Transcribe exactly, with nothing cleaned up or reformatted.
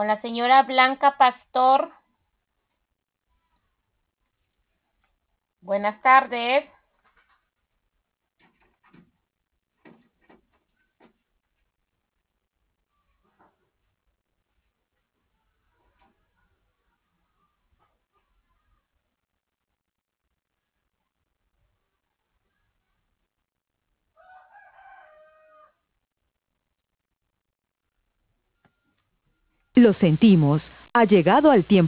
con la señora Blanca Pastor. Buenas tardes. Lo sentimos, ha llegado al tiempo.